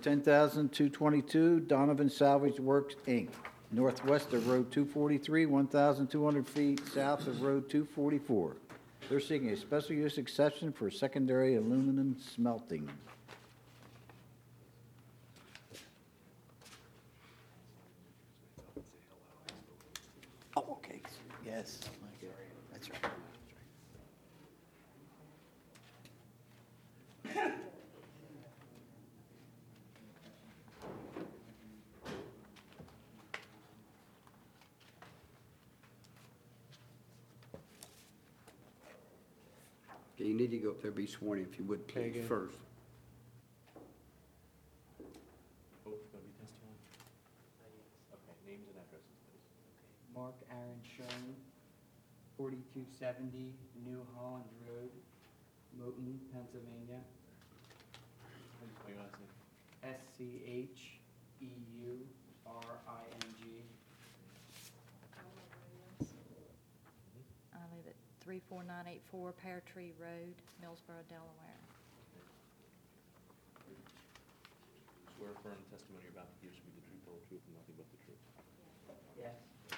10,222, Donovan Salvage Works, Inc., northwest of Road 243, 1,200 feet south of Road 244. They're seeking a special use exception for secondary aluminum smelting. Oh, okay. Yes. That's right. Okay, you need to go up there, be sworn in, if you would, please, first. Both going to be testifying? Okay, names and addresses, please. Mark Aaron Schoen, 4270 New Holland Road, Moton, Pennsylvania. How do you spell your last name? SCHEURING. I live at 34984 Pear Tree Road, Millsboro, Delaware. Swear affirm the testimony you're about to give should be the truth, the whole truth, and nothing but the truth. Yes.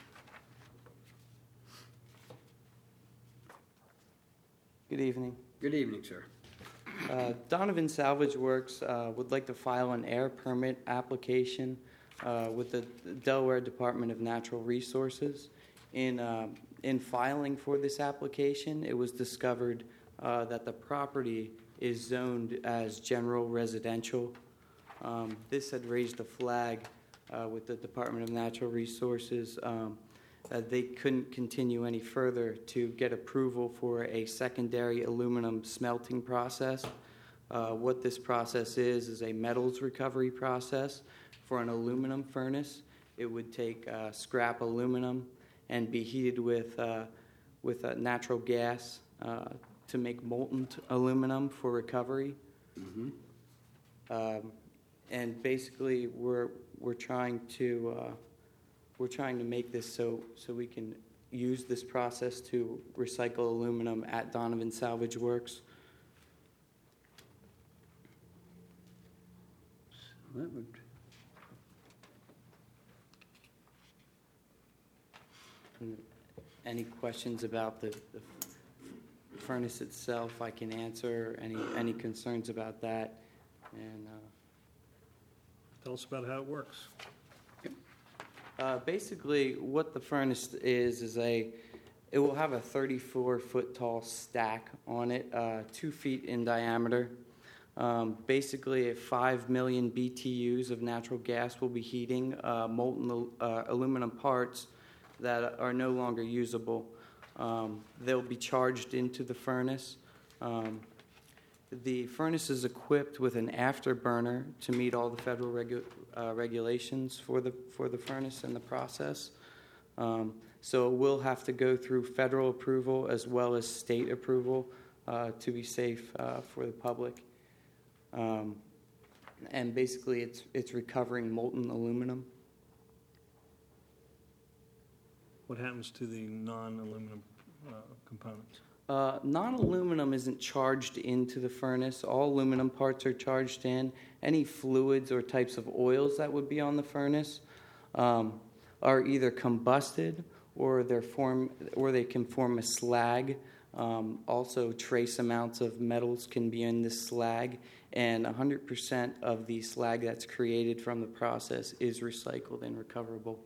Good evening. Good evening, sir. Donovan Salvage Works would like to file an air permit application with the Delaware Department of Natural Resources. In filing for this application, it was discovered that the property is zoned as general residential. This had raised a flag with the Department of Natural Resources. They couldn't continue any further to get approval for a secondary aluminum smelting process. What this process is a metals recovery process for an aluminum furnace. It would take scrap aluminum and be heated with natural gas to make molten aluminum for recovery. Mm-hmm. And basically, we're trying to make this so we can use this process to recycle aluminum at Donovan Salvage Works. So that would. Any questions about the furnace itself, I can answer. Any concerns about that? And Tell us about how it works. basically, what the furnace is it will have a 34-foot tall stack on it, 2 feet in diameter. Basically, 5 million BTUs of natural gas will be heating molten aluminum parts that are no longer usable. They'll be charged into the furnace. The furnace is equipped with an afterburner to meet all the federal regulations for the furnace and the process. So it will have to go through federal approval as well as state approval to be safe for the public. And basically, it's recovering molten aluminum. What happens to the non-aluminum components? Non-aluminum isn't charged into the furnace. All aluminum parts are charged in. Any fluids or types of oils that would be on the furnace are either combusted or they can form a slag. Also, trace amounts of metals can be in this slag, and 100% of the slag that's created from the process is recycled and recoverable.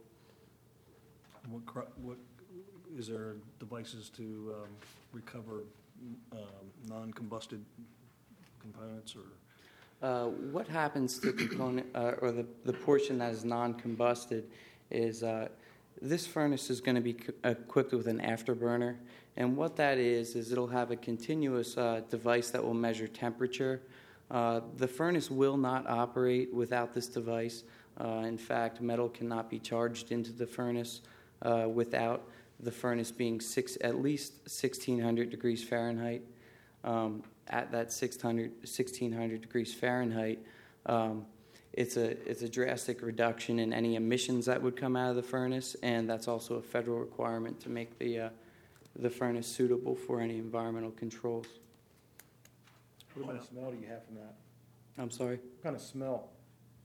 What is there devices to recover non-combusted components, or what happens to the component or the portion that is non-combusted is this furnace is going to be equipped with an afterburner, and what that is it'll have a continuous device that will measure temperature. The furnace will not operate without this device. In fact, metal cannot be charged into the furnace without the furnace being at least 1,600 degrees Fahrenheit. At that 1,600 degrees Fahrenheit, it's a drastic reduction in any emissions that would come out of the furnace, and that's also a federal requirement to make the furnace suitable for any environmental controls. what kind of smell do you have from that? I'm sorry? What kind of smell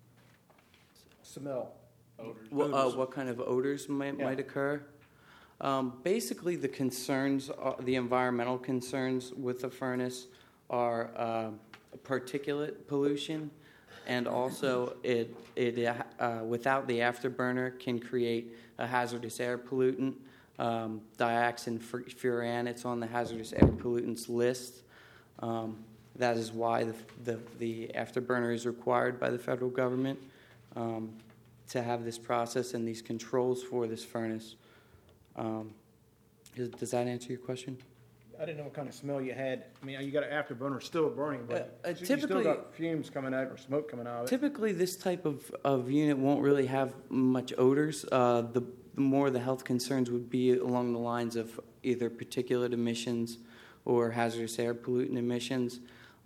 Smell. Odors? What kind of odors might occur? Basically, the concerns, the environmental concerns with the furnace are particulate pollution, and also it without the afterburner can create a hazardous air pollutant, dioxin furan. It's on the hazardous air pollutants list. That is why the afterburner is required by the federal government to have this process and these controls for this furnace. Does that answer your question? I didn't know what kind of smell you had. I mean, you got an afterburner still burning, but you still typically- got fumes coming out or smoke coming out of it. Typically, this type of unit won't really have much odors. The more the health concerns would be along the lines of either particulate emissions or hazardous air pollutant emissions.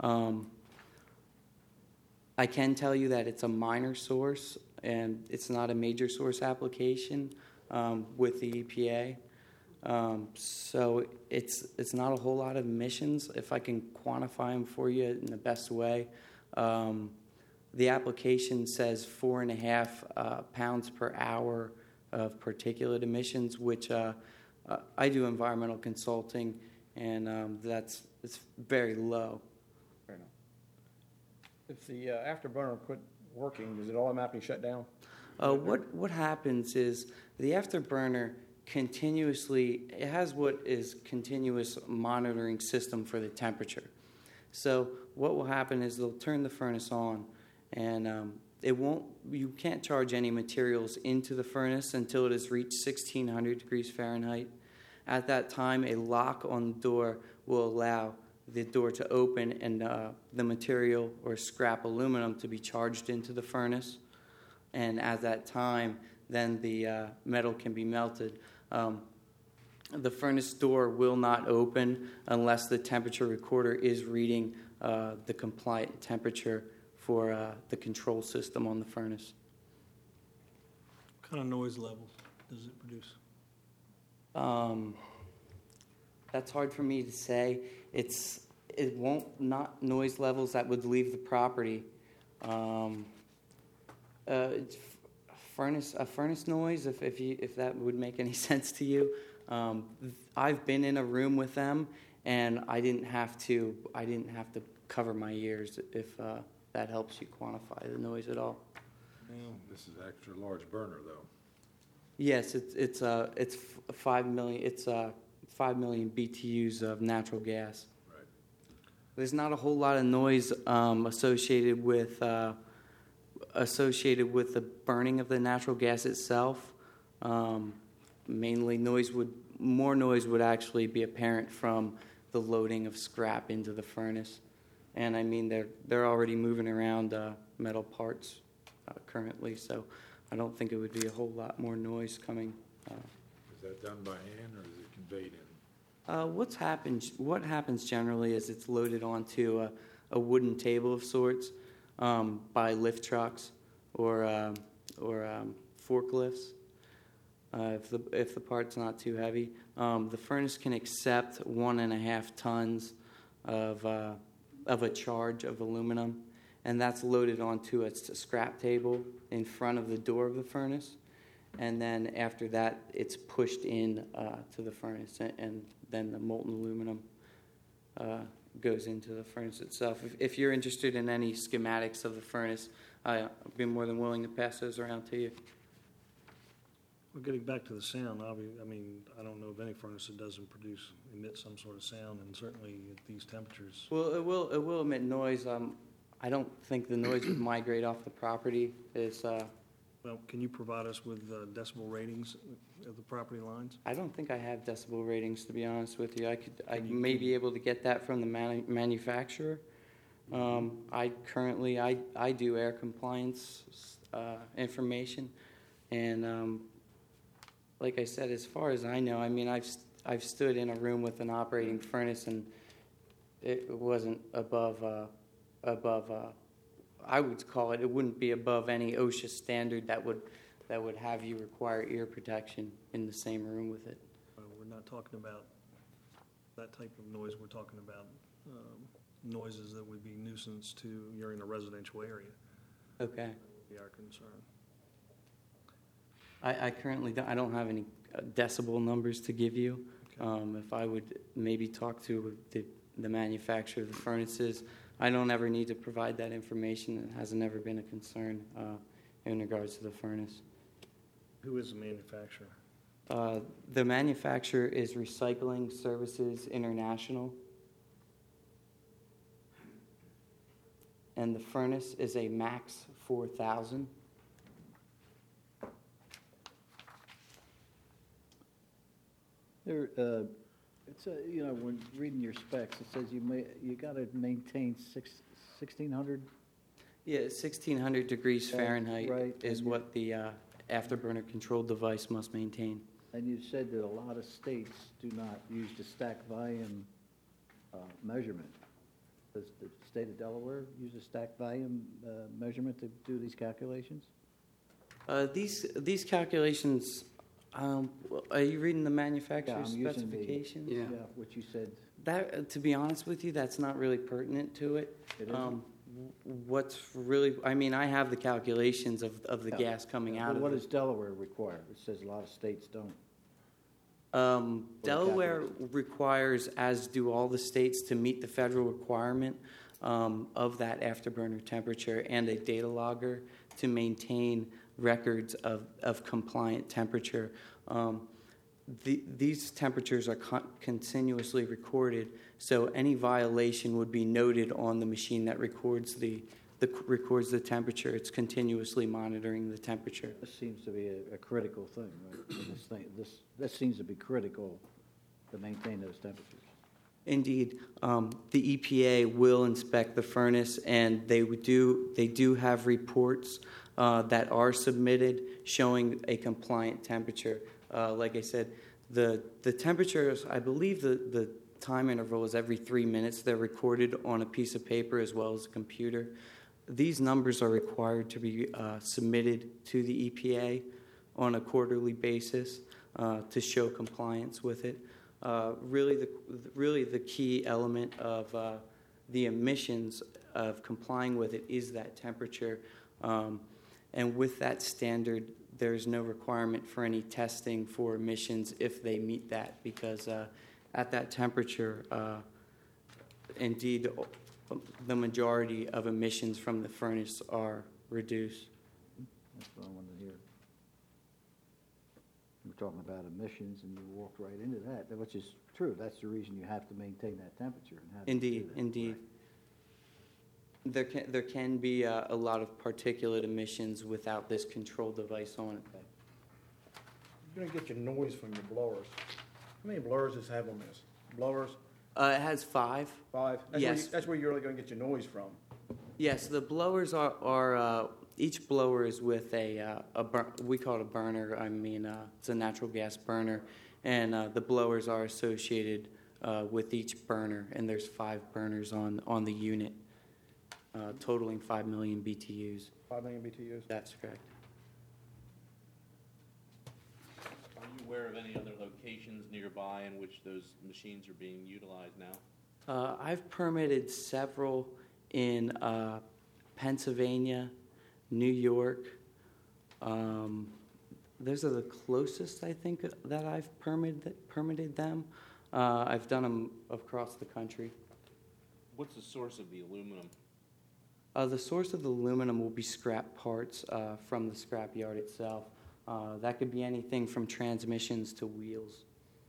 I can tell you that it's a minor source, and it's not a major source application with the EPA. So it's not a whole lot of emissions. If I can quantify them for you in the best way, the application says 4.5 pounds per hour of particulate emissions, which I do environmental consulting, and it's very low. Fair enough. If the afterburner quit working, does it automatically shut down? What happens is the afterburner continuously, it has what is continuous monitoring system for the temperature. So what will happen is they'll turn the furnace on, and you can't charge any materials into the furnace until it has reached 1600 degrees Fahrenheit. At that time, a lock on the door will allow the door to open and the material or scrap aluminum to be charged into the furnace. And at that time, then the metal can be melted. The furnace door will not open unless the temperature recorder is reading the compliant temperature for the control system on the furnace. What kind of noise levels does it produce? That's hard for me to say. It won't not noise levels that would leave the property. It's a furnace noise, if that would make any sense to you. I've been in a room with them, and I didn't have to cover my ears, if that helps you quantify the noise at all. Well, this is extra large burner though. Yes, it's 5 million. It's 5 million BTUs of natural gas. Right. There's not a whole lot of noise associated with the burning of the natural gas itself. Mainly, more noise would actually be apparent from the loading of scrap into the furnace, and I mean they're already moving around metal parts currently, so I don't think it would be a whole lot more noise coming. Is that done by hand or is it conveyed in? What happens generally is it's loaded onto a wooden table of sorts by lift trucks or forklifts. If the part's not too heavy, the furnace can accept 1.5 tons of a charge of aluminum, and that's loaded onto a scrap table in front of the door of the furnace, and then after that, it's pushed in to the furnace, and then the molten aluminum goes into the furnace itself. If you're interested in any schematics of the furnace, I'd be more than willing to pass those around to you. Well, getting back to the sound, I mean, I don't know of any furnace that doesn't emit some sort of sound, and certainly at these temperatures. Well, it will emit noise. I don't think the noise would migrate off the property. Well, can you provide us with decibel ratings of the property lines? I don't think I have decibel ratings, to be honest with you. I may be able to get that from the manufacturer. I do air compliance information, and like I said, as far as I know, I mean, I've stood in a room with an operating furnace, and it wasn't above. I would call it. It wouldn't be above any OSHA standard that would have you require ear protection in the same room with it. We're not talking about that type of noise. We're talking about noises that would be nuisance to you're in a residential area. Okay. Be our concern. I currently don't, I don't have any decibel numbers to give you. If I would maybe talk to the manufacturer of the furnaces, I don't ever need to provide that information. It hasn't ever been a concern in regards to the furnace. Who is the manufacturer? The manufacturer is Recycling Services International. And the furnace is a Max 4000. There, it's a, you know, when reading your specs, it says you gotta maintain 1,600. Yeah, 1600 degrees Fahrenheit right, is and you- what the afterburner controlled device must maintain. And you said that a lot of states do not use the stack volume measurement. Does the state of Delaware use a stack volume measurement to do these calculations? These calculations, are you reading the manufacturer's I'm using the- specifications? Yeah. What you said, That, to be honest with you, that's not really pertinent to it. it isn't? What's really, I mean, I have the calculations of the Yeah. gas coming But out of what it. does Delaware require? It says a lot of states don't. Delaware requires, as do all the states, to meet the federal requirement of that afterburner temperature and a data logger to maintain records of compliant temperature. These temperatures are continuously recorded, so any violation would be noted on the machine that records the temperature. It's continuously monitoring the temperature. This seems to be a critical thing, right? This seems to be critical to maintain those temperatures. Indeed, the EPA will inspect the furnace, and they do have reports that are submitted showing a compliant temperature. Like I said, the temperatures, I believe the time interval is every 3 minutes. They're recorded on a piece of paper as well as a computer. These numbers are required to be submitted to the EPA on a quarterly basis to show compliance with it. Really, the key element of the emissions of complying with it is that temperature. And with that standard, there's no requirement for any testing for emissions if they meet that, because at that temperature, indeed, the majority of emissions from the furnace are reduced. That's what I wanted to hear. We're talking about emissions, and you walked right into that, which is true. That's the reason you have to maintain that temperature. And how do you do Indeed, that? indeed. Right. There can be a lot of particulate emissions without this control device on it. You're gonna get your noise from your blowers. How many blowers does it have on this? Blowers? It has 5. 5? Yes. That's where you're really gonna get your noise from. Yes, the blowers are each blower is with we call it a burner. I mean, it's a natural gas burner, and the blowers are associated with each burner, and there's 5 burners on the unit, totaling 5 million BTUs. 5 million BTUs? That's correct. Are you aware of any other locations nearby in which those machines are being utilized now? I've permitted several in Pennsylvania, New York. Those are the closest, I think, that I've permitted them. I've done them across the country. What's the source of the aluminum? The source of the aluminum will be scrap parts from the scrap yard itself. That could be anything from transmissions to wheels.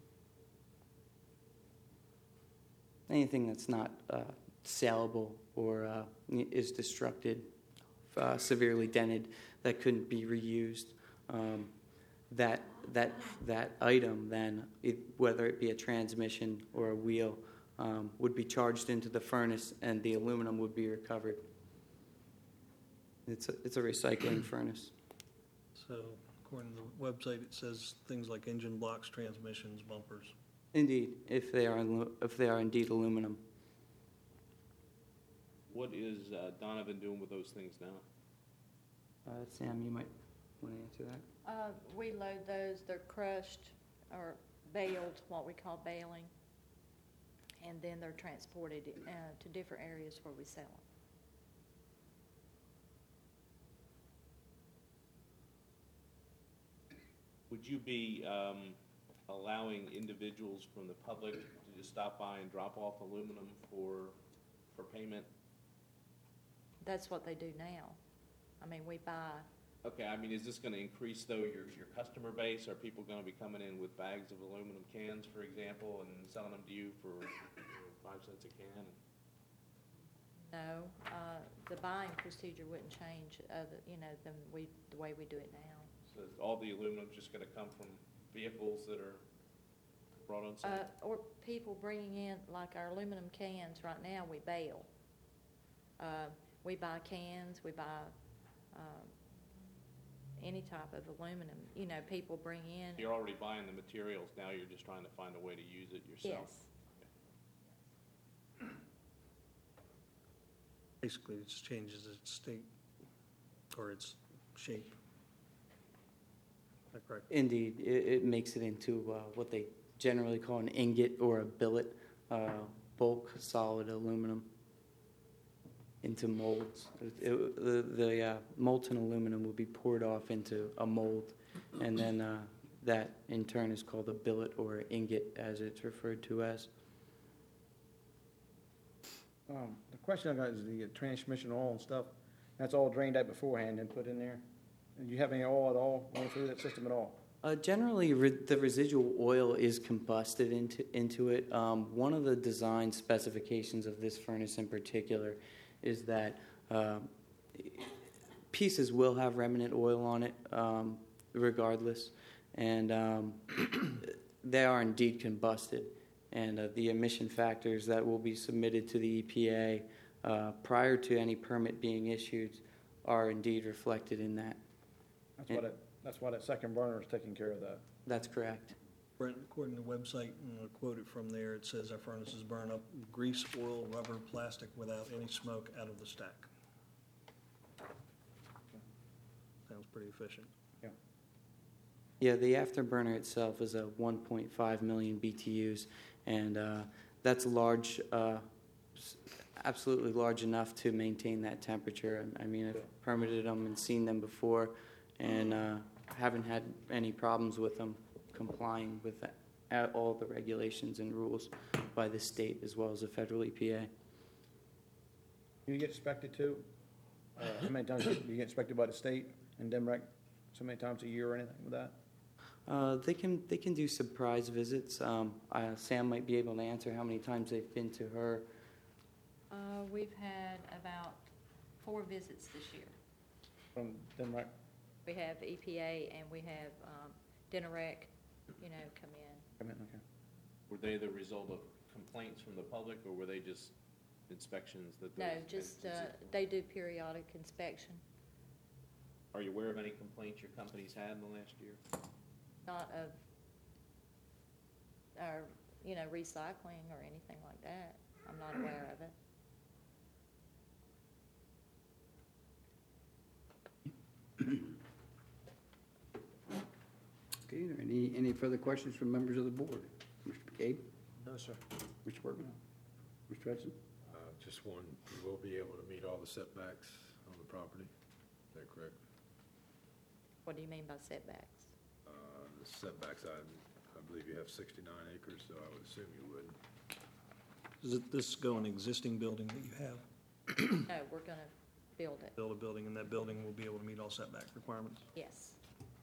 Anything that's not saleable or is destructed, severely dented, that couldn't be reused. That item then, whether it be a transmission or a wheel, would be charged into the furnace, and the aluminum would be recovered. It's a recycling furnace. So according to the website, it says things like engine blocks, transmissions, bumpers. Indeed, if they are indeed aluminum. What is Donovan doing with those things now? Sam, you might want to answer that. We load those, they're crushed or baled, what we call baling, and then they're transported to different areas where we sell them. Would you be allowing individuals from the public to just stop by and drop off aluminum for payment? That's what they do now. I mean, we buy, Okay, I mean, is this gonna increase, though, your customer base? Are people gonna be coming in with bags of aluminum cans, for example, and selling them to you for 5 cents a can? no, the buying procedure wouldn't change than the way we do it now. So all the aluminum's just gonna come from vehicles that are brought on site? Or people bringing in, like our aluminum cans, right now, we bale. We buy cans, we buy any type of aluminum, people bring in. You're already buying the materials, now you're just trying to find a way to use it yourself? Yes. Basically, it just changes its state or its shape. Is that correct? Indeed, it makes it into what they generally call an ingot or a billet, bulk solid aluminum, into molds. The molten aluminum will be poured off into a mold, and then that in turn is called a billet or ingot, as it's referred to as. The question I got is the transmission oil and stuff. That's all drained out beforehand and put in there. And you have any oil at all going through that system at all? Generally, the residual oil is combusted into it. One of the design specifications of this furnace in particular is that pieces will have remnant oil on it regardless, and they are indeed combusted. And the emission factors that will be submitted to the EPA prior to any permit being issued are indeed reflected in that. That's why that second burner is taking care of that. That's correct. Brent, according to the website, and I'll quote it from there, it says our furnaces burn up grease, oil, rubber, plastic without any smoke out of the stack. Sounds pretty efficient. Yeah, the afterburner itself is a 1.5 million BTUs, and that's large, absolutely large enough to maintain that temperature. I mean, I've permitted them and seen them before, and haven't had any problems with them complying with all the regulations and rules by the state as well as the federal EPA. You get inspected too? How many times do you get inspected by the state and DEMREC? So many times a year or anything with that? They can do surprise visits. Sam might be able to answer how many times they've been to her. We've had about 4 visits this year. From DEMREC? We have EPA and we have DENREC, come in. Come in, okay. Were they the result of complaints from the public, or were they just inspections that those No, just, they do periodic inspection, Are you aware of any complaints your company's had in the last year? not of our, recycling or anything like that. I'm not aware of it. Okay, are there any further questions from members of the board? Mr. McCabe? No, sir. Mr. Workman? Mr. Hudson? Just one, you will be able to meet all the setbacks on the property, is that correct? What do you mean by setbacks? The setbacks, I believe you have 69 acres, so I would assume you would. Does this go in an existing building that you have? No, we're gonna build it, Build a building, and that building will be able to meet all setback requirements? yes.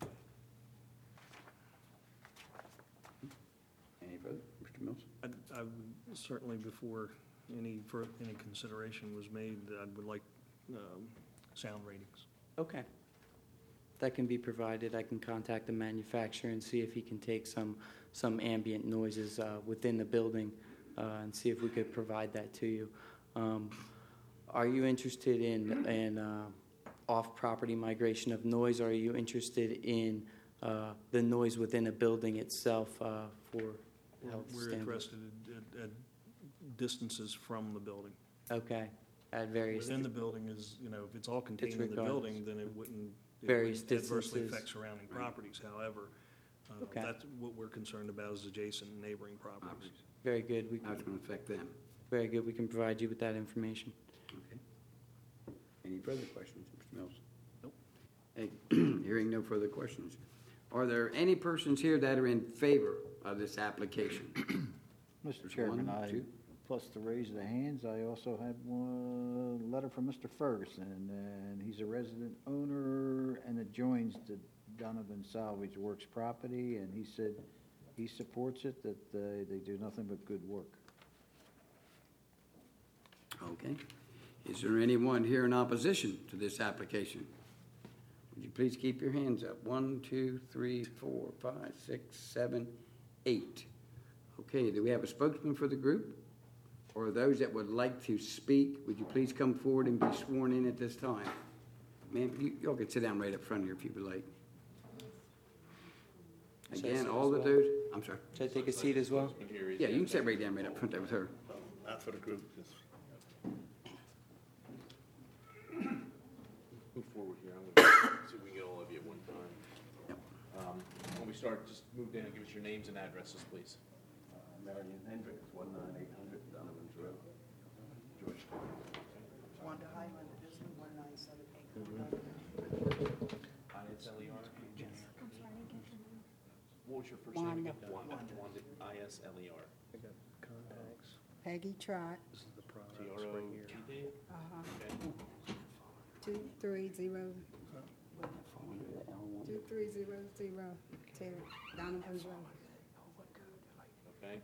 Any further? Mr. Mills? I would certainly, before any consideration was made, I would like sound ratings. Okay. That can be provided. I can contact the manufacturer and see if he can take some ambient noises within the building and see if we could provide that to you. Are you interested in off-property migration of noise? Or are you interested in the noise within a building itself for health We're standards? interested at distances from the building. Okay, at various... Within the building is, if it's all contained in the regardless. building, then it wouldn't Various adversely distances. affect surrounding properties. However, Okay. that's what we're concerned about is adjacent neighboring properties. Very good. How it's going to affect them? Very good. We can provide you with that information. Okay. Any further questions, Mr. Mills? Nope. Hey, hearing no further questions, Are there any persons here that are in favor of this application? Mr. There's Chairman, one, two. plus the raise the hands, I also have one letter from Mr. Ferguson, and he's a resident owner and adjoins the Donovan Salvage Works property, and he said he supports it, that they do nothing but good work. Okay. Is there anyone here in opposition to this application? Would you please keep your hands up? 1, 2, 3, 4, 5, 6, 7, 8. Okay, do we have a spokesman for the group? Or those that would like to speak, would you please come forward and be sworn in at this time? Ma'am, y'all can sit down right up front here if you would like. Again, all of those, I'm sorry. Should I take a seat as well? Yeah, you can sit right down right up front there with her. Not for the group, just. Move forward here. I'm gonna see if we can get all of you at one time. Yep. When we start, just move down and give us your names and addresses, please. Marion Hendricks, 19800 Donovan's Road, Georgetown. Wanda Highlander, this is 197 ISLER? What was your first Wanda. name again? Wanda, ISLER. I got contacts. Peggy Trot, This is the progress right here. TROTD? Okay. 2300 to Donovan's Road. Okay.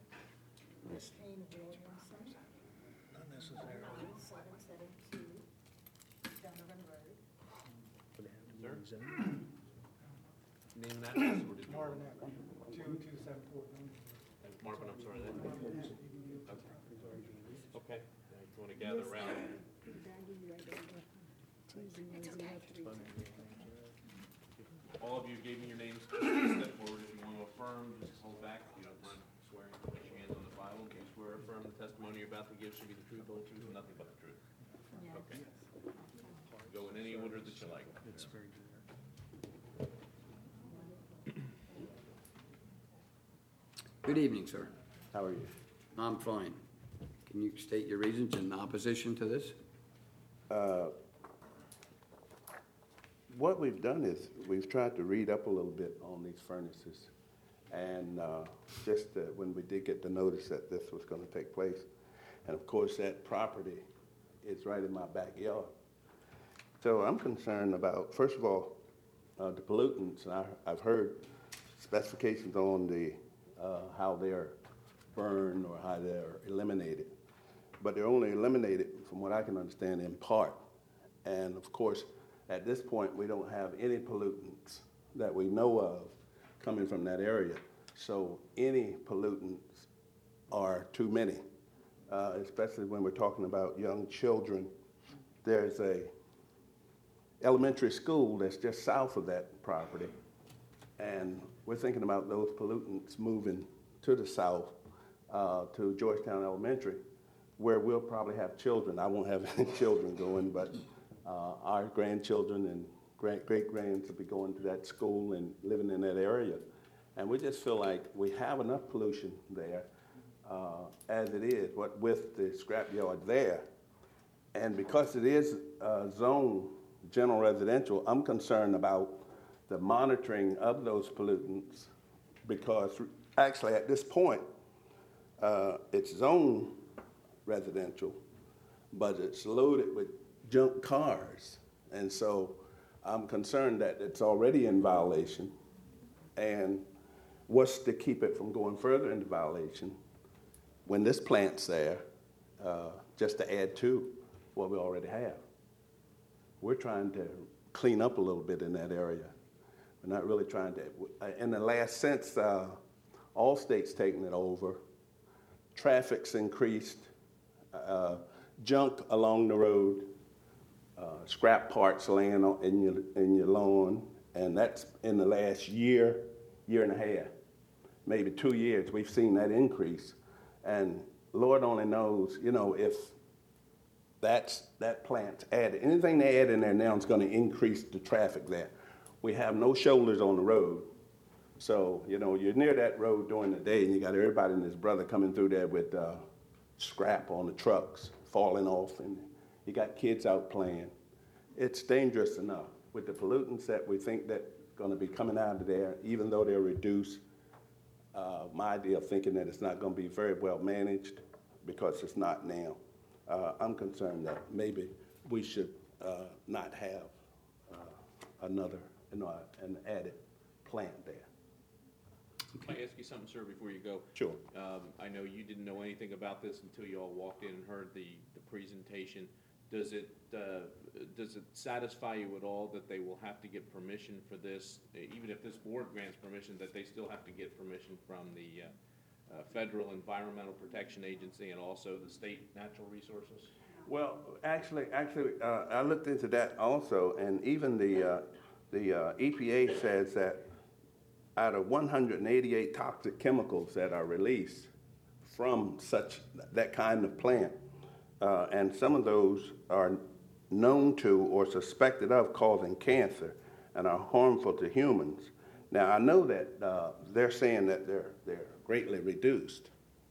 Not necessarily. Would it have to be Sir? rezoned? Name and address, or did you? Marvin, 2274. Marvin, I'm sorry. Okay. If you want to gather around. All of you gave me your names. Step forward if you want to affirm. Just hold back. If you don't mind swearing, place your hands on the Bible. Do you swear or affirm the testimony you're about to give should be the truth, the whole truth, and nothing but the truth? Okay. Go in any order that you like. It's very generic. Good evening, sir. How are you? I'm fine. Can you state your reasons in opposition to this? What we've done is we've tried to read up a little bit on these furnaces. And when we did get the notice that this was going to take place, and of course that property is right in my backyard. So I'm concerned about, first of all, the pollutants. And I've heard specifications on the how they're burned or how they're eliminated. But they're only eliminated, from what I can understand, in part. And of course, at this point, we don't have any pollutants that we know of coming from that area. So any pollutants are too many, especially when we're talking about young children. There's a elementary school that's just south of that property, and we're thinking about those pollutants moving to the south, to Georgetown Elementary, where we'll probably have children. I won't have any children going, but our grandchildren and great-grands will be going to that school and living in that area. And we just feel like we have enough pollution there as it is, what with the scrapyard there. And because it is zone general residential, I'm concerned about the monitoring of those pollutants, because actually at this point, it's zone residential, but it's loaded with junk cars. And so I'm concerned that it's already in violation. And what's to keep it from going further into violation when this plant's there, just to add to what we already have? We're trying to clean up a little bit in that area. We're not really trying to. In the last, since Allstate's taken it over, traffic's increased, junk along the road, scrap parts laying in your lawn, and that's in the last year and a half, maybe 2 years, we've seen that increase. And Lord only knows, if that plant's added. Anything they add in there now is going to increase the traffic there. We have no shoulders on the road. So, you're near that road during the day, and you got everybody and his brother coming through there with scrap on the trucks falling off, and you got kids out playing. It's dangerous enough. with the pollutants that we think that going to be coming out of there, even though they're reduced, my idea of thinking that it's not going to be very well managed because it's not now. I'm concerned that maybe we should not have another, an added plant there. Can I ask you something, sir, before you go? Sure. I know you didn't know anything about this until you all walked in and heard the presentation. Does it satisfy you at all that they will have to get permission for this, even if this board grants permission, that they still have to get permission from the Federal Environmental Protection Agency and also the state natural resources? Well, actually, I looked into that also, and even the EPA says that out of 188 toxic chemicals that are released from that kind of plant, and some of those are known to or suspected of causing cancer and are harmful to humans. Now, I know that they're saying that they're greatly reduced,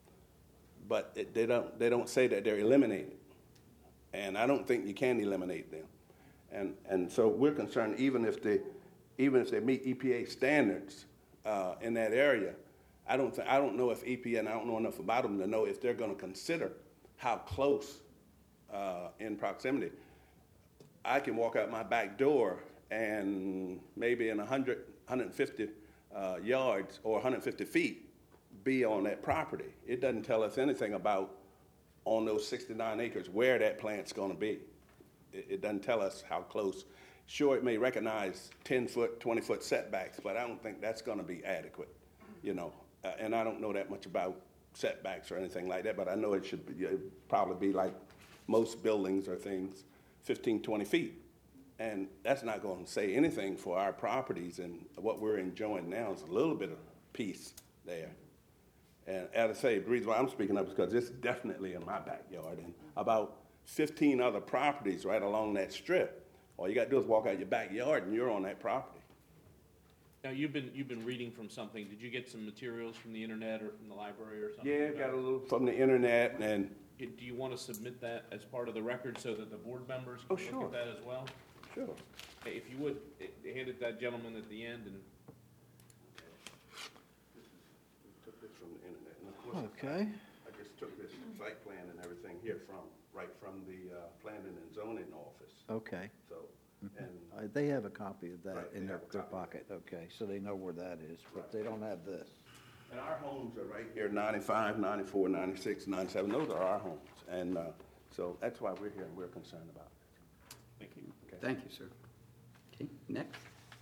but they don't say that they're eliminated. And I don't think you can eliminate them. And so we're concerned even if they meet EPA standards in that area, I don't know if EPA, and I don't know enough about them to know if they're going to consider how close in proximity. I can walk out my back door and maybe in 150 yards or 150 feet be on that property. It doesn't tell us anything about on those 69 acres where that plant's going to be. It doesn't tell us how close. Sure, it may recognize 10-foot, 20-foot setbacks, but I don't think that's going to be adequate, and I don't know that much about setbacks or anything like that, but I know it'd probably be like most buildings or things, 15, 20 feet. And that's not going to say anything for our properties, and what we're enjoying now is a little bit of peace there. And as I say, the reason why I'm speaking up is because it's definitely in my backyard, and about 15 other properties right along that strip. All you got to do is walk out your backyard, and you're on that property. Now, you've been reading from something. Did you get some materials from the internet or from the library or something? Yeah, got a little from the internet. And do you want to submit that as part of the record so that the board members can look at that as well? Sure. Hey, if you would, hand it to that gentleman at the end. And took this from the internet. And of course, Okay. I just took this site plan and everything here right from the planning and zoning office. Okay. So, and They have a copy of that Right, in they their have a copy. pocket. Okay, so they know where that is, but they don't have this. And our homes are right here, 95, 94, 96, 97. Those are our homes. And so that's why we're here and we're concerned about it. thank you. Okay. Thank you, sir. Okay, next.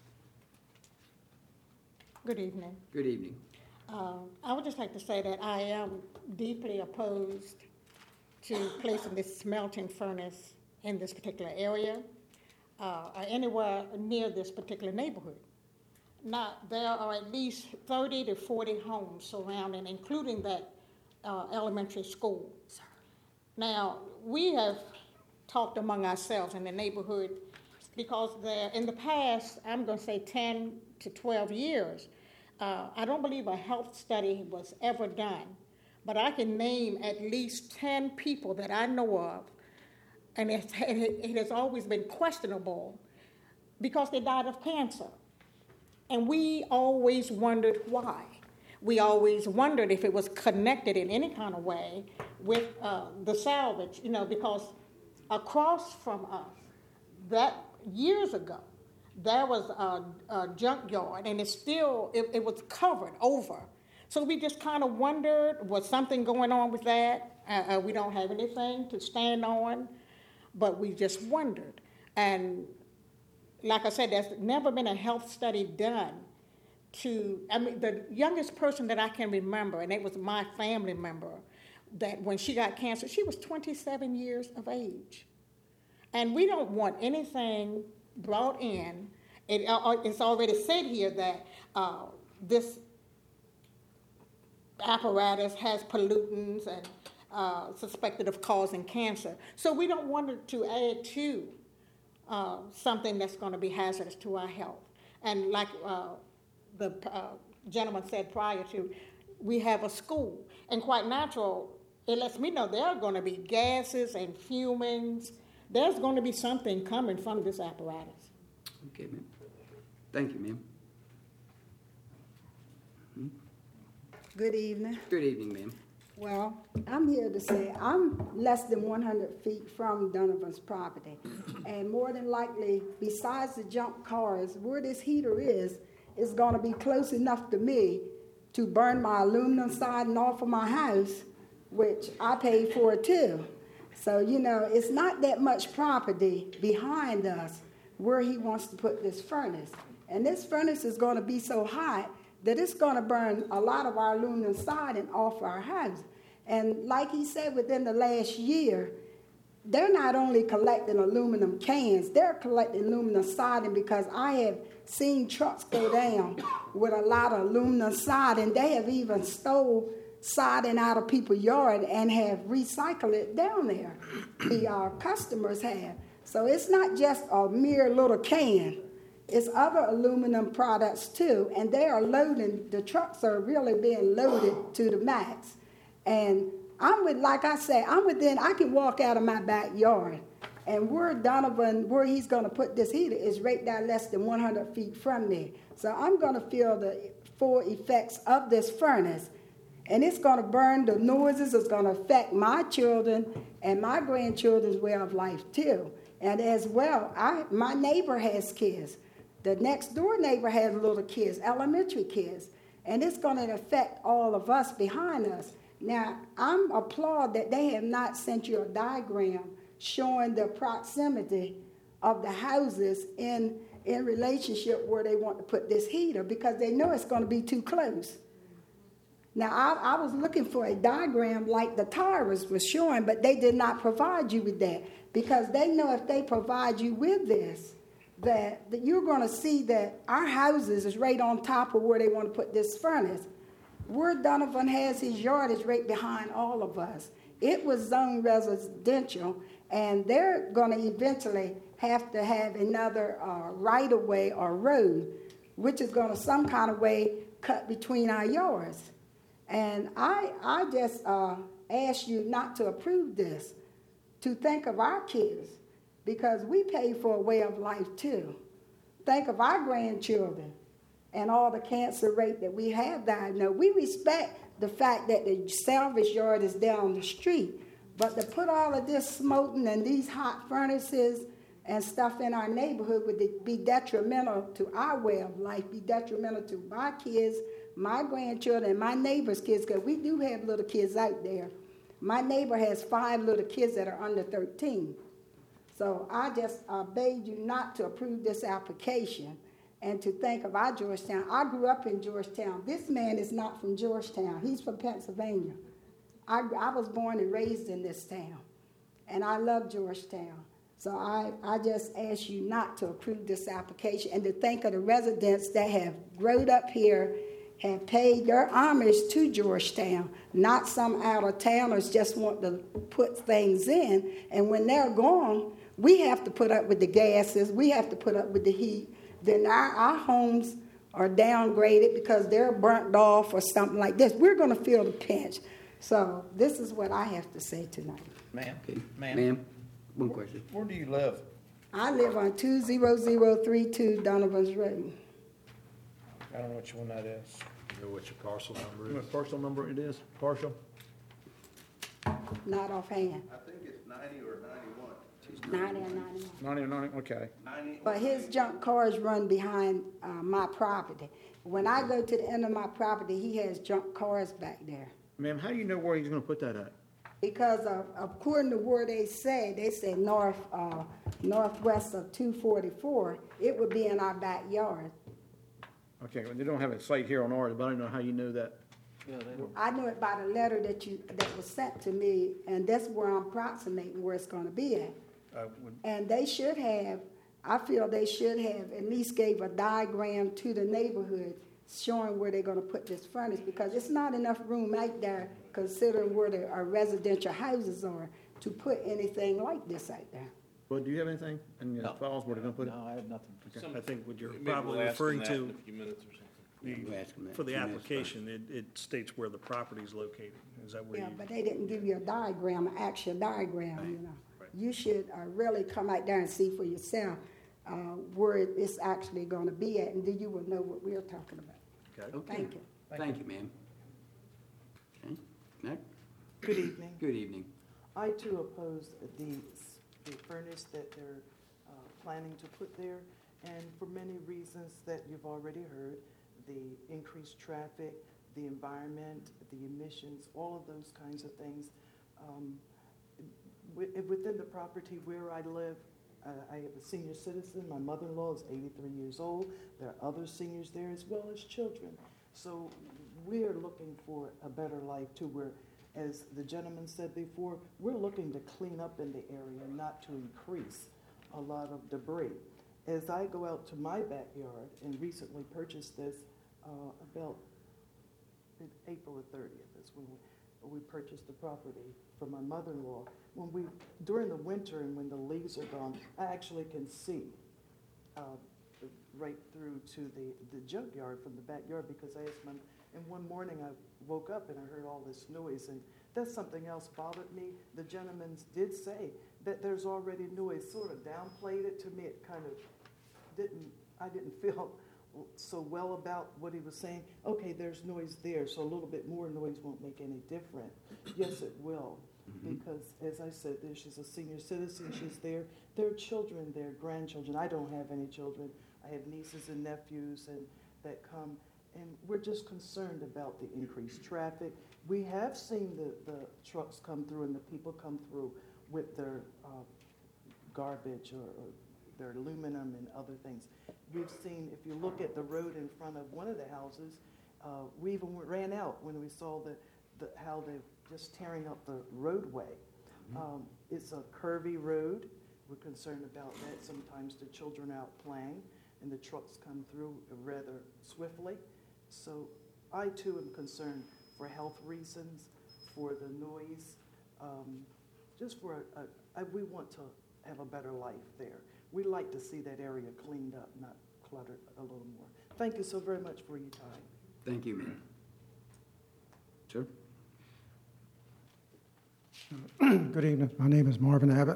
Good evening. Good evening. I would just like to say that I am deeply opposed to placing this smelting furnace in this particular area or anywhere near this particular neighborhood. Now, there are at least 30 to 40 homes surrounding, including that elementary school. Now, we have talked among ourselves in the neighborhood because in the past, I'm going to say 10 to 12 years, I don't believe a health study was ever done, but I can name at least 10 people that I know of, and it has always been questionable because they died of cancer. And we always wondered why. We always wondered if it was connected in any kind of way with the salvage, because across from us, that years ago, there was a junkyard, and it was covered over. So we just kind of wondered, was something going on with that? We don't have anything to stand on, but we just wondered. And like I said, there's never been a health study done the youngest person that I can remember, and it was my family member, that when she got cancer, she was 27 years of age. And we don't want anything brought in. It's already said here that this apparatus has pollutants and suspected of causing cancer. So we don't want it to add to something that's going to be hazardous to our health. And like the gentleman said prior to, we have a school. And quite natural, it lets me know there are going to be gases and fumings. There's going to be something coming from this apparatus. Okay, ma'am. Thank you, ma'am. Good evening. Good evening, ma'am. Well, I'm here to say I'm less than 100 feet from Donovan's property. And more than likely, besides the junk cars, where this heater is going to be close enough to me to burn my aluminum siding off of my house, which I paid for too. So, it's not that much property behind us where he wants to put this furnace. And this furnace is going to be so hot that it's going to burn a lot of our aluminum siding off our house. And like he said, within the last year, they're not only collecting aluminum cans, they're collecting aluminum siding, because I have seen trucks go down with a lot of aluminum siding. They have even stole siding out of people's yard and have recycled it down there. The customers have. So it's not just a mere little can. It's other aluminum products too, and they are loading, the trucks are really being loaded to the max. And I can walk out of my backyard, and where Donovan, where he's gonna put this heater is right down less than 100 feet from me. So I'm gonna feel the full effects of this furnace, and it's gonna burn the noises, it's gonna affect my children and my grandchildren's way of life too. And as well, my neighbor has kids. The next door neighbor has little kids, elementary kids, and it's going to affect all of us behind us. Now, I'm applaud that they have not sent you a diagram showing the proximity of the houses in relationship where they want to put this heater, because they know it's going to be too close. Now, I was looking for a diagram like the Tyrus was showing, but they did not provide you with that, because they know if they provide you with this, that you're going to see that our houses is right on top of where they want to put this furnace. Where Donovan has his yard is right behind all of us. It was zoned residential, and they're going to eventually have to have another right-of-way or road, which is going to some kind of way cut between our yards. And I just ask you not to approve this, to think of our kids, because we pay for a way of life too. Think of our grandchildren and all the cancer rate that we have diagnosed. We respect the fact that the salvage yard is down the street, but to put all of this smoking and these hot furnaces and stuff in our neighborhood would be detrimental to our way of life, be detrimental to my kids, my grandchildren, and my neighbor's kids, because we do have little kids out there. My neighbor has 5 little kids that are under 13. So I just beg you not to approve this application and to think of our Georgetown. I grew up in Georgetown. This man is not from Georgetown. He's from Pennsylvania. I was born and raised in this town, and I love Georgetown. So I just ask you not to approve this application, and to think of the residents that have grown up here, have paid their homage to Georgetown, not some out-of-towners just want to put things in, and when they're gone, we have to put up with the gases, we have to put up with the heat. Then our homes are downgraded because they're burnt off or something like this. We're going to feel the pinch. So this is what I have to say tonight. Ma'am? Okay. Ma'am? Ma'am, one question. Where do you live? I live on 20032 Donovan's Road. I don't know which one that is. You know what your parcel number What is? parcel number it is? Partial? Not offhand. I think it's 90 or 91. 90 or 91. 90, okay. 90. But his junk cars run behind my property. When I go to the end of my property, he has junk cars back there. Ma'am, how do you know where he's gonna put that at? Because according to where they say northwest of 244, it would be in our backyard. Okay, well, they don't have a site here on ours, but I don't know how you know that. I knew it by the letter that was sent to me, and that's where I'm approximating where it's going to be at. And they should have, I feel they should have at least gave a diagram to the neighborhood showing where they're going to put this furnace, because it's not enough room out there, considering where our residential houses are, to put anything like this out there. Well, do you have anything in your files where they're gonna put it? No, I have nothing. Okay, I think what you're Maybe probably we'll ask them referring that to, in a few minutes or something. We'll ask him that for the 2 minutes application, it states where the property is located. Is that where you? Yeah, but they didn't give you a diagram, an actual diagram, you know. Right. You should really come out there and see for yourself. where it's actually going to be at, and then you will know what we're talking about. Okay. Okay. Thank you. Thank you, ma'am. Okay, next. Good evening. Good evening. I too oppose the furnace that they're planning to put there, and for many reasons that you've already heard, the increased traffic, the environment, the emissions, all of those kinds of things. Within the property where I live, I have a senior citizen. My mother-in-law is 83 years old. There are other seniors there as well as children. So we're looking for a better life too, where, as the gentleman said before, we're looking to clean up in the area, not to increase a lot of debris. As I go out to my backyard and recently purchased this about April the 30th is when we purchased the property from my mother-in-law. During the winter and when the leaves are gone, I actually can see right through to the junkyard from the backyard, because I asked and one morning I woke up and I heard all this noise, and that's something else bothered me. The gentleman did say that there's already noise, sort of downplayed it to me. It kind of I didn't feel so well about what he was saying. Okay, there's noise there, so a little bit more noise won't make any difference. Yes, it will, because as I said, she's a senior citizen, she's there. There are children there, grandchildren. I don't have any children. I have nieces and nephews that come, and we're just concerned about the increased traffic. We have seen the trucks come through and the people come through with their garbage or their aluminum and other things. We've seen, if you look at the road in front of one of the houses, we even ran out when we saw how they're just tearing up the roadway. It's a curvy road. We're concerned about that. Sometimes the children are out playing and the trucks come through rather swiftly. So I too am concerned for health reasons, for the noise, just for we want to have a better life there. We'd like to see that area cleaned up, not cluttered a little more. Thank you so very much for your time. Thank you, ma'am. Sir? Good evening. My name is Marvin Abbott.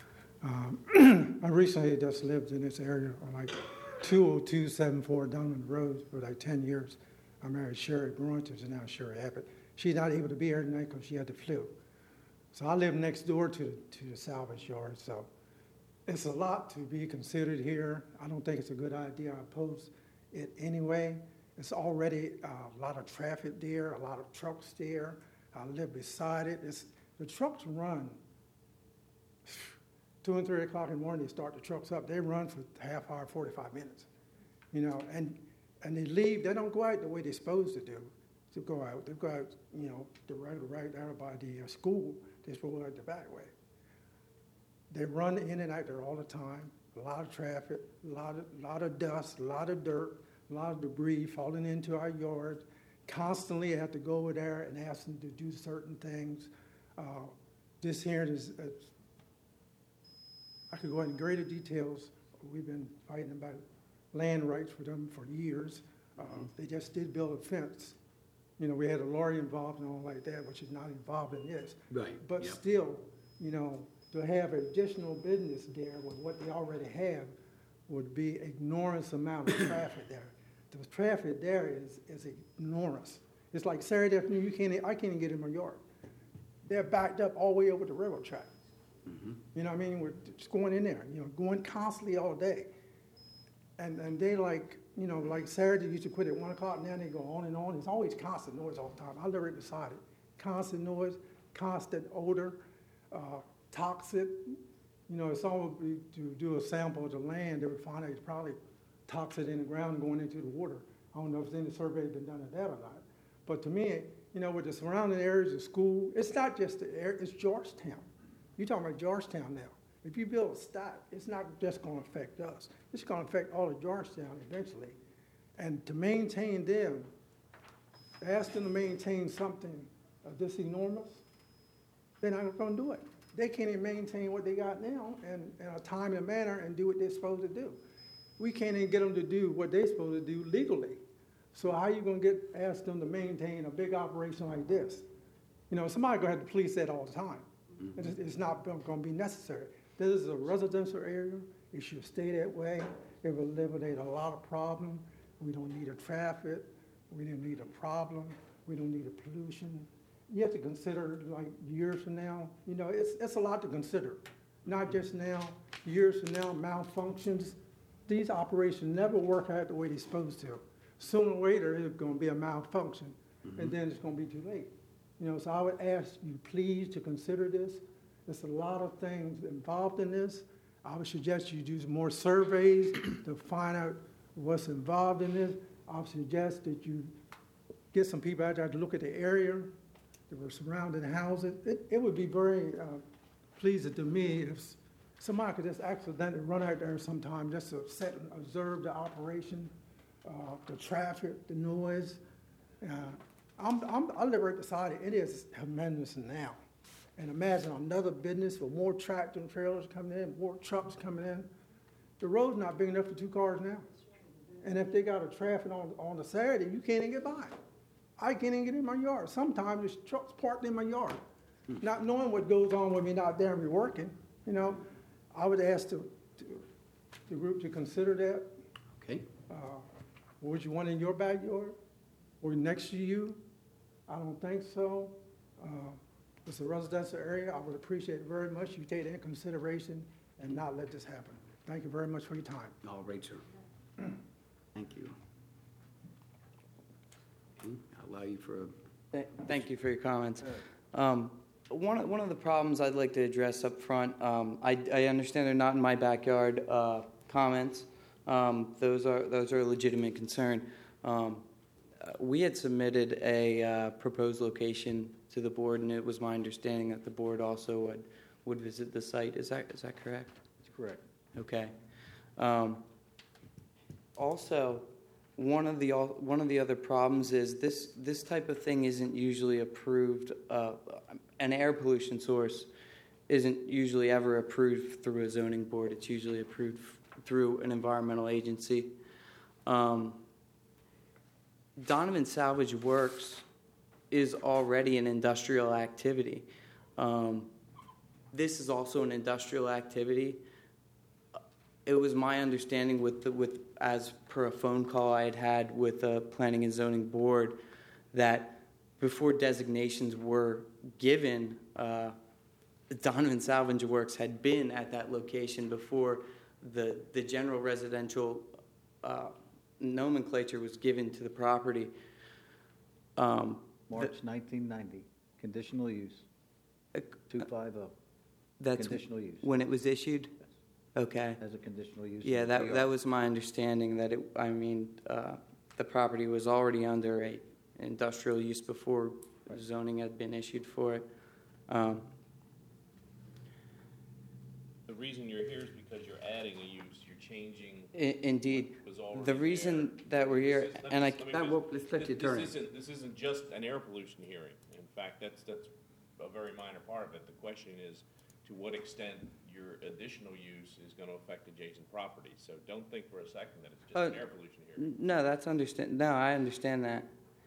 I recently just lived in this area on like 20274 Dunman Road for like 10 years. I married Sherry Brunton, and now Sherry Abbott. She's not able to be here tonight because she had the flu. So I live next door to the salvage yard, so it's a lot to be considered here. I don't think it's a good idea. I oppose it anyway. It's already a lot of traffic there, a lot of trucks there. I live beside it. The trucks run 2 and 3 o'clock in the morning. They start the trucks up. They run for half hour, 45 minutes, and they leave. They don't go out the way they're supposed to do. They go out, the road right there by the school. They're supposed to go out the back way. They run in and out there all the time. A lot of traffic, a lot of dust, a lot of dirt, a lot of debris falling into our yard. Constantly have to go over there and ask them to do certain things. This here is, I could go into greater details. We've been fighting about land rights for them for years. They just did build a fence. We had a lawyer involved and all like that, which is not involved in this. Right. But yep. Still, to have additional business there with what they already have would be enormous amount of traffic there. The traffic there is enormous. It's like Saturday afternoon, I can't even get in my yard. They're backed up all the way over the railroad track. Mm-hmm. You know what I mean? We're just going in there, going constantly all day. And they like Saturday used to quit at 1 o'clock, now they go on and on. It's always constant noise all the time. I live right beside it. Constant noise, constant odor, toxic. If someone would to do a sample of the land, they would find out it's probably toxic in the ground and going into the water. I don't know if any survey been done of that or not. But to me, with the surrounding areas of school, it's not just the area, it's Georgetown. You're talking about Georgetown now. If you build a stop, it's not just going to affect us. It's going to affect all of Georgetown eventually. And to maintain them, ask them to maintain something this enormous, they're not going to do it. They can't even maintain what they got now in a timely manner and do what they're supposed to do. We can't even get them to do what they're supposed to do legally. So how are you going to ask them to maintain a big operation like this? Somebody's going to have to police that all the time. Mm-hmm. It's not going to be necessary. This is a residential area. It should stay that way. It will eliminate a lot of problems. We don't need a traffic. We don't need a problem. We don't need a pollution. You have to consider, like, years from now, you know, it's a lot to consider. Not just now, years from now, malfunctions. These operations never work out the way they're supposed to. Sooner or later, there's going to be a malfunction, and then it's going to be too late. You know, so I would ask you please to consider this. There's a lot of things involved in this. I would suggest you do more surveys to find out what's involved in this. I would suggest that you get some people out there to look at the area that were surrounding the houses. It would be very pleasing to me if somebody could just accidentally run out there sometime just to sit and observe the operation, the traffic, the noise. I live right beside it. It is tremendous now. And imagine another business with more tractor and trailers coming in, more trucks coming in. The road's not big enough for 2 cars now. And if they got a traffic on a Saturday, you can't even get by. I can't even get in my yard. Sometimes there's trucks parked in my yard, not knowing what goes on when we're not there and we're working. You know, I would ask the group to consider that. Okay. Would you want in your backyard or next to you? I don't think so. It's a residential area. I would appreciate it very much. You take that in consideration and not let this happen. Thank you very much for your time. All right, sir. Thank you. Okay, I'll allow you for a... Thank you for your comments. One of the problems I'd like to address up front, I understand they're not in my backyard comments. Those are a legitimate concern. We had submitted a proposed location to the board, and it was my understanding that the board also would visit the site. Is that correct? That's correct. Okay. Also, one of the other problems is this type of thing isn't usually approved. An air pollution source isn't usually ever approved through a zoning board. It's usually approved through an environmental agency. Donovan Salvage Works is already an industrial activity. This is also an industrial activity. It was my understanding as per a phone call I had with the Planning and Zoning Board that before designations were given, Donovan Salvage Works had been at that location before the general residential nomenclature was given to the property. March 1990, conditional use, 250. That's conditional use. When it was issued? Yes. Okay. As a conditional use. Yeah, that was my understanding, that the property was already under a industrial use before zoning had been issued for it. The reason you're here is because you're adding a use, you're changing. Indeed. what was already The reason there. that we're here, This is- let and me- I, let me That just- will- let's let the attorney. This isn't just an air pollution hearing. In fact, that's a very minor part of it. The question is, to what extent your additional use is going to affect adjacent properties. So don't think for a second that it's just an air pollution hearing. no, I understand that.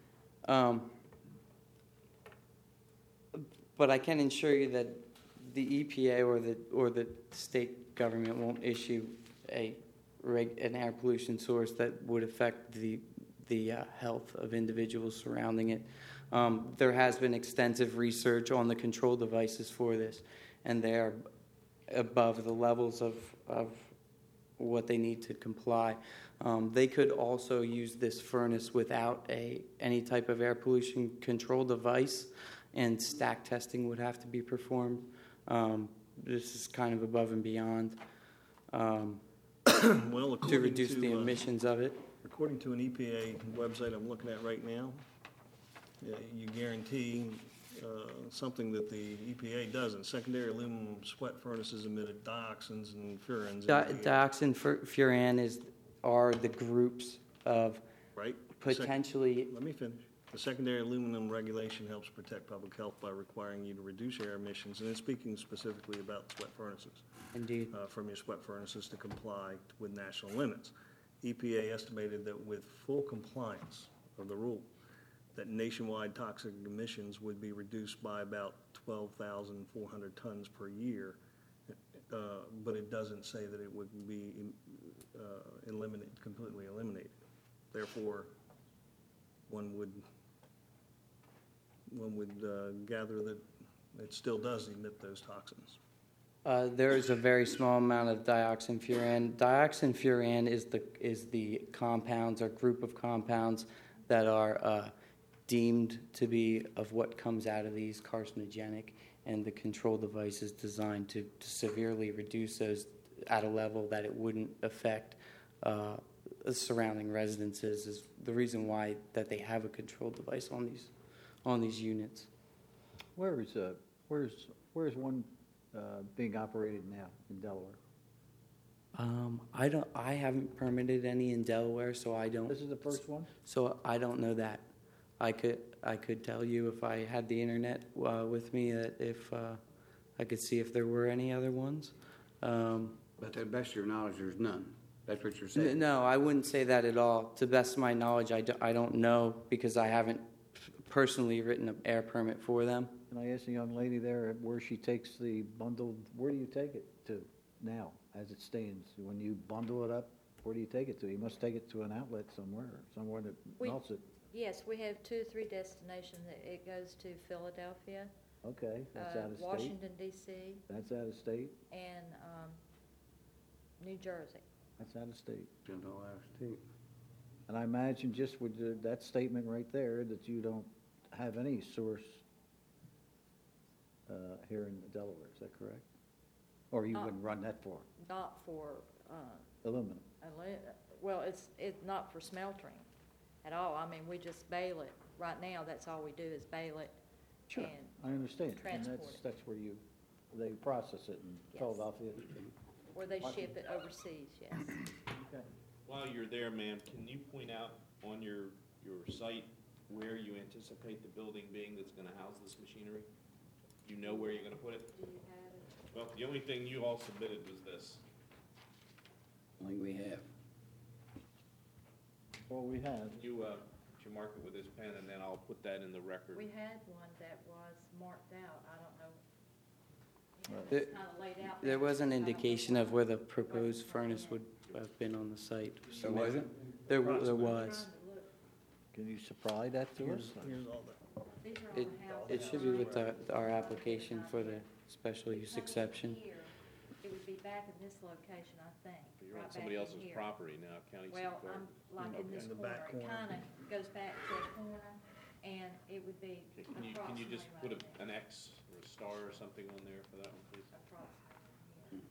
But I can assure you that the EPA or the state government won't issue an air pollution source that would affect the health of individuals surrounding it. There has been extensive research on the control devices for this, and they are above the levels of what they need to comply. They could also use this furnace without any type of air pollution control device, and stack testing would have to be performed. This is kind of above and beyond Well, to according reduce the to, emissions of it. according to an EPA website I'm looking at right now, you guarantee something that the EPA doesn't. Secondary aluminum sweat furnaces emitted dioxins and furans. Dioxin, furan are the groups of Right? potentially. Let me finish. The secondary aluminum regulation helps protect public health by requiring you to reduce air emissions, and it's speaking specifically about sweat furnaces. Indeed. From your sweat furnaces to comply with national limits. EPA estimated that with full compliance of the rule, that nationwide toxic emissions would be reduced by about 12,400 tons per year but it doesn't say that it would be completely eliminated. Therefore, one would gather that it still does emit those toxins. There is a very small amount of dioxin-furan. Dioxin-furan is the compounds or group of compounds that are deemed to be of what comes out of these carcinogenic, and the control device is designed to severely reduce those at a level that it wouldn't affect the surrounding residences. Is the reason why that they have a control device on these units. Where's one being operated now in Delaware? I haven't permitted any in Delaware, so I don't. This is the first one? So I don't know that. I could tell you if I had the internet with me that if I could see if there were any other ones. But to the best of your knowledge, there's none. That's what you're saying? No, I wouldn't say that at all. To the best of my knowledge, I don't know because I haven't personally written an air permit for them. Can I ask the young lady there where she takes the bundled, where do you take it to now as it stands? When you bundle it up, where do you take it to? You must take it to an outlet somewhere that melts it. Yes, we have 2 or 3 destinations. It goes to Philadelphia. Okay, that's out of state. Washington, D.C. That's out of state. And New Jersey. That's out of state. Out of state. And I imagine just with that statement right there that you don't have any source here in Delaware. Is that correct? Or you wouldn't run that for? Not for aluminum. Well, it's not for smeltering at all. I mean, we just bale it. Right now, that's all we do is bale it. Sure, and I understand. transport And it. that's where they process it in Yes. Philadelphia. Or they ship it overseas, yes. Okay. While you're there, ma'am, can you point out on your site where you anticipate the building being that's gonna house this machinery? You know where you're gonna put it? Do you have it? Well, the only thing you all submitted was this. Like we have. Well, we have. You mark it with this pen, and then I'll put that in the record. We had one that was marked out. I don't know. There- It's kind of laid out. There was an I don't know. indication of where the proposed furnace would have been on the site. So was it? There was. Trying to look. Can you supply that to us? Here's all the, These are all It, the houses. it should be with our application for the special use exception. Here, it would be back in this location, I think. But you're right on back somebody in else's here. property now, county seat Well, court. I'm like in this In the corner. back It corner. kind of goes back to a corner, and it would be Okay, approximately Can you just put right an X or a star or something on there for that one, please? here, approximately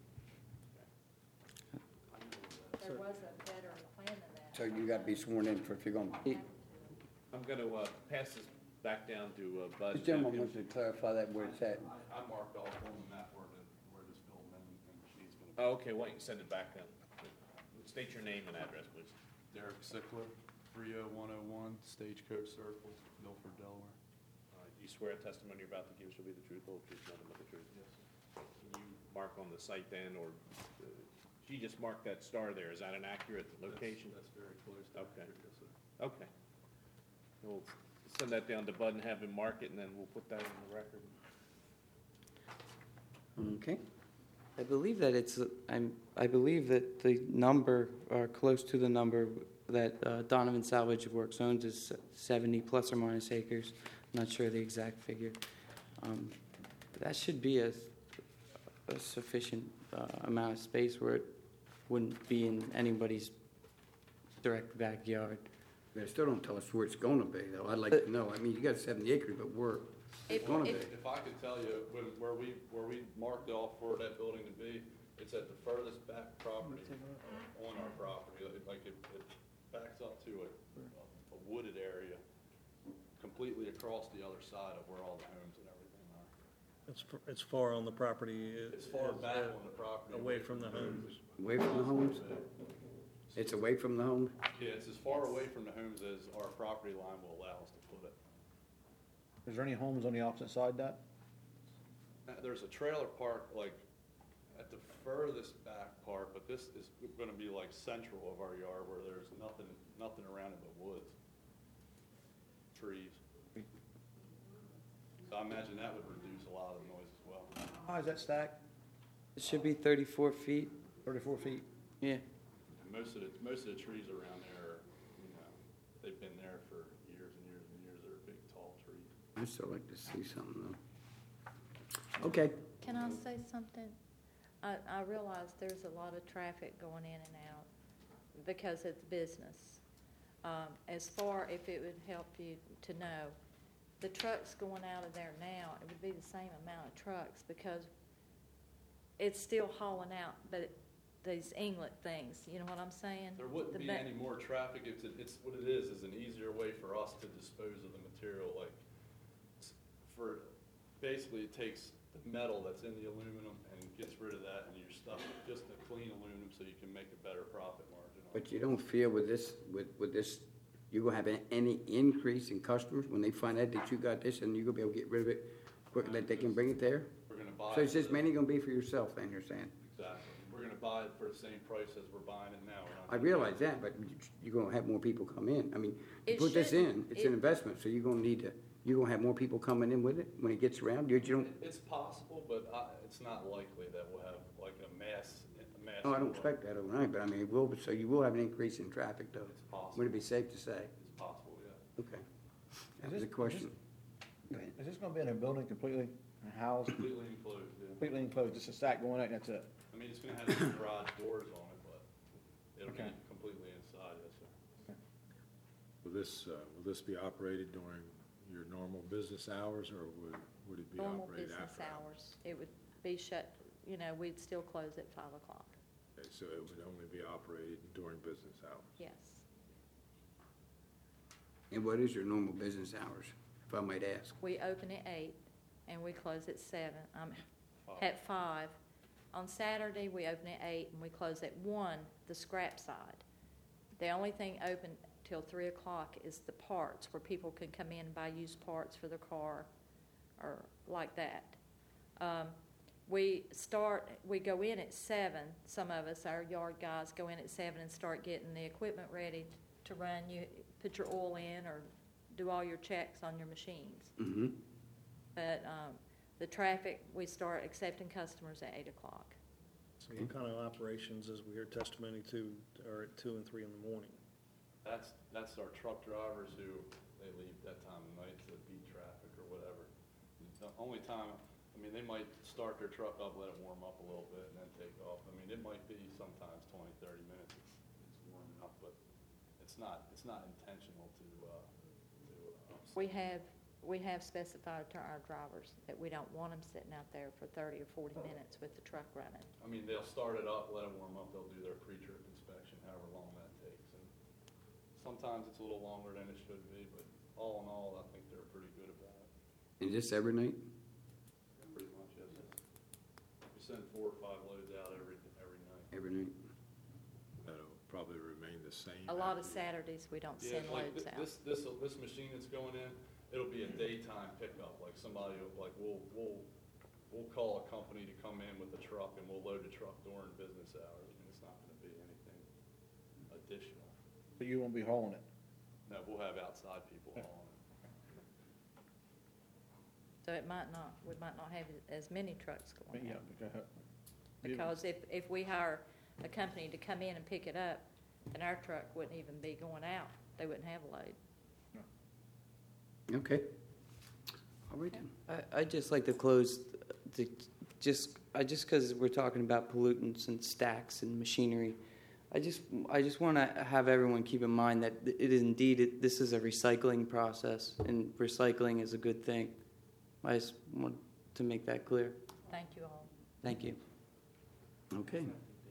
here. There was a better plan than that. So you gotta be sworn in for if you're gonna. I'm gonna pass this back down to Bud. This gentleman wants to clarify that where it's at. I marked off on the map where this building and machine's gonna be. Oh, okay, why don't you send it back then? State your name and address, please. Derek Sickler, 30101 Stagecoach Circle, Milford, Delaware. Do you swear a testimony you're about to give shall be the truth, whole truth, nothing but the truth? Yes. Can you mark on the site then, or she just marked that star there, is that an accurate location? That's very close to Okay. accurate, yes, sir. Okay. We'll send that down to Bud and have him mark it, and then we'll put that in the record. Okay. I believe that I believe that the number, or close to the number that Donovan Salvage Works owns is 70 plus or minus acres. I'm not sure the exact figure. That should be a sufficient amount of space where it wouldn't be in anybody's direct backyard. They still don't tell us where it's gonna be, though. I'd like to know. I mean, you got 70 acres, but where it's gonna be. If I could tell you where we marked off for that building to be, it's at the furthest back property on our property. Like it backs up to a wooded area completely across the other side of where all the homes and everything are. it's far on the property. It's far back on the property. Away from the homes. Away from the homes? It's away from the homes? Yeah, it's as far away from the homes as our property line will allow us to put it. Is there any homes on the opposite side of that? There's a trailer park like at the furthest back part, but this is gonna be like central of our yard where there's nothing around it but woods, trees. So I imagine that would reduce a lot of the noise as well. How is that stacked? It should be 34 feet. 34 feet. Yeah. And most of the trees around there, they've been there for years and years and years. They're big, tall trees. I'd still like to see something though. Okay. Can I say something? I realize there's a lot of traffic going in and out because it's business. As far, if it would help you to know, the trucks going out of there now, it would be the same amount of trucks because it's still hauling out, but these inglet things, you know what I'm saying? There wouldn't be any more traffic. It's what it is an easier way for us to dispose of the material. Like, basically it takes the metal that's in the aluminum and gets rid of that, and you're stuck with just a clean aluminum so you can make a better profit margin. But you don't feel with this, you're gonna have any increase in customers when they find out that you got this and you're gonna be able to get rid of it quicker, that they can bring it there? We're gonna buy So it's it just mainly gonna be for yourself then, you're saying? Exactly. We're gonna buy it for the same price as we're buying it now. I realize that, but you're gonna have more people come in. I mean, you It put this in, shouldn't- it's an investment, so you're gonna have more people coming in with it when it gets around? You don't, It's possible, but it's not likely that we'll have like a mass. oh, I don't expect that overnight, but I mean, so you will have an increase in traffic though. It's possible. Would it be safe to say? It's possible, yeah. Okay. That was a question. Is this gonna be in a building completely housed, Completely enclosed, yeah. completely enclosed, just a stack going out and that's it? I mean, it's gonna have some garage doors on it, but it'll Okay. be completely inside, yes, sir. Will this be operated during your normal business hours, or would it be Normal operated business after hours. It would be shut, we'd still close at 5 o'clock. Okay, so it would only be operated during business hours? Yes. And what is your normal business hours, if I might ask? We open at 8 and we close at 7, at 5. On Saturday, we open at 8 and we close at 1, the scrap side. The only thing open till 3 o'clock is the parts, where people can come in and buy used parts for their car or like that. We go in at 7. Some of us, our yard guys, go in at 7 and start getting the equipment ready to run. You put your oil in or do all your checks on your machines. Mm-hmm. But the traffic, we start accepting customers at 8 o'clock. So what kind of operations, as we hear testimony to, are at 2 and 3 in the morning? That's our truck drivers who, they leave that time of night to beat traffic or whatever. The only time, they might start their truck up, let it warm up a little bit, and then take off. It might be sometimes 20, 30 minutes. It's warming up, but it's not intentional to We have specified to our drivers that we don't want them sitting out there for 30 or 40 minutes with the truck running. They'll start it up, let it warm up, they'll do their pre-trip inspection, however long that takes. And sometimes it's a little longer than it should be, but all in all, I think they're pretty good about it. Is this every night? Pretty much, yes. We send 4 or 5 loads out every night. Every night? That'll probably remain the same? A lot of Saturdays, we don't send like loads out. This machine that's going in, it'll be a daytime pickup. Like somebody, we'll call a company to come in with a truck and we'll load the truck during business hours. It's not going to be anything additional. So you won't be hauling it? No, we'll have outside people hauling it. So we might not have as many trucks going Yeah, out. Because if we hire a company to come in and pick it up, then our truck wouldn't even be going out. They wouldn't have a load. Okay. All right then. I'd just like to close, just because we're talking about pollutants and stacks and machinery, I just want to have everyone keep in mind that this is a recycling process, and recycling is a good thing. I just want to make that clear. Thank you all. Thank you. Okay.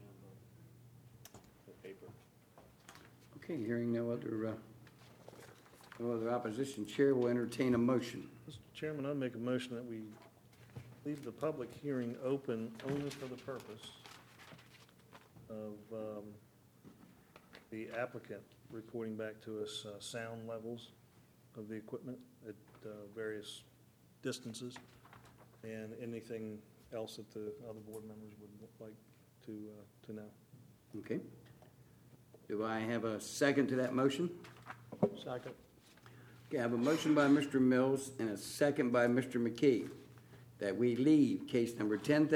Okay, hearing no other opposition, Chair will entertain a motion. Mr. Chairman, I make a motion that we leave the public hearing open only for the purpose of the applicant reporting back to us sound levels of the equipment at various distances, and anything else that the other board members would like to know. Okay. Do I have a second to that motion? Second. Okay, I have a motion by Mr. Mills and a second by Mr. McKee. that we leave case number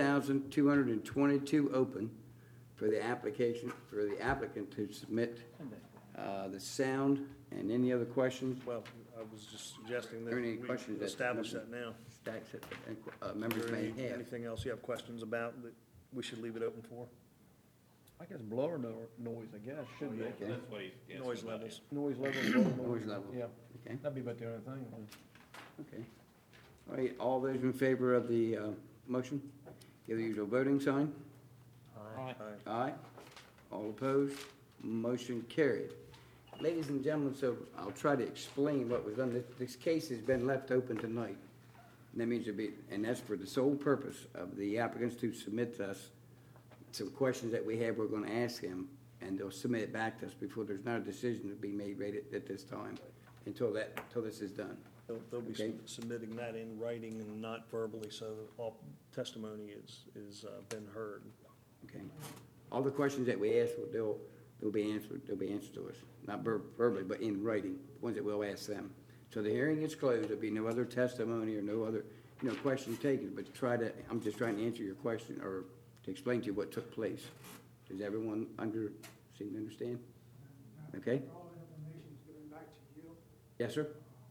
10,222 open for the application, for the applicant to submit the sound and any other questions. Well, I was just suggesting that Are there any we questions that- establish that now. Stacks that Is members there may have. anything else you have questions about that we should leave it open for? I guess blower noise, I guess, should be. Okay. That's what he's asking Noise about, levels. Noise level, blower Noise level. Yeah, Okay, that'd be about the only thing. okay. All right, all those in favor of the motion, give the usual voting sign. Aye. Aye. All opposed? Motion carried. Ladies and gentlemen, so I'll try to explain what was done. This case has been left open tonight. And that means and that's for the sole purpose of the applicants to submit to us some questions that we have, we're gonna ask them, and they'll submit it back to us before there's not a decision to be made right at this time, until this is done. They'll be Okay. submitting that in writing and not verbally, so all testimony is been heard. Okay. All the questions that we ask, they'll be answered to us, not verbally, but in writing, the ones that we'll ask them. So the hearing is closed, there'll be no other testimony or no other, question taken, but I'm just trying to answer your question, or to explain to you what took place. Does everyone seem to understand? Okay? All the information's given back to you. Yes, sir?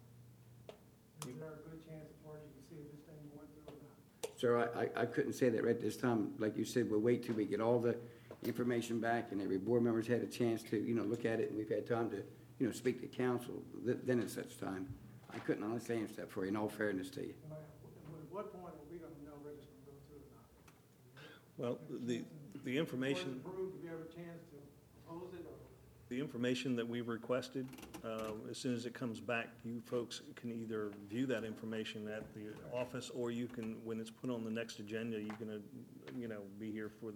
Is there a good chance as far as you can see if this thing went through or not? Sir, I couldn't say that right this time. Like you said, we'll wait till we get all the information back and every board member's had a chance to, look at it, and we've had time to, speak to council, then at such time. I couldn't honestly answer that for you, in all fairness to you. At what point are we gonna know whether it's gonna go through or not? Well, the information. Before it's approved, do we have a chance to close it or? The information that we've requested, as soon as it comes back, you folks can either view that information at the office, or you can, when it's put on the next agenda, you're gonna, be here for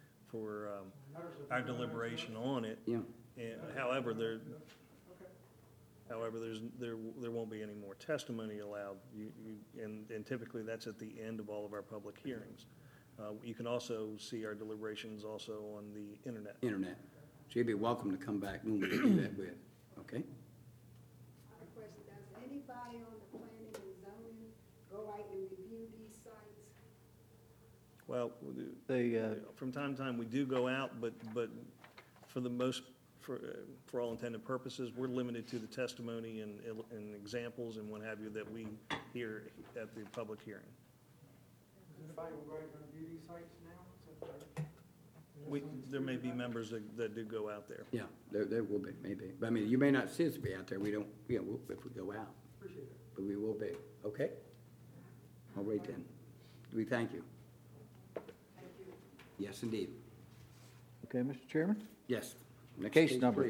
our deliberation on it. Yeah. And however, there won't be any more testimony allowed. And typically, that's at the end of all of our public hearings. You can also see our deliberations also on the internet. So you'd be welcome to come back when we do that with, okay? I have a question. Does anybody on the planning and zoning go out and review these sites? Well, from time to time, we do go out, but for all intended purposes, we're limited to the testimony and examples and what have you that we hear at the public hearing. Is anybody going to review these sites now? There may be members that do go out there. Yeah, there will be, maybe. But I mean, you may not see us be out there. We don't, if we go out. Appreciate it. But we will be, okay? All right then. We thank you. Thank you. Yes, indeed. Okay, Mr. Chairman? Yes. Next Case number please.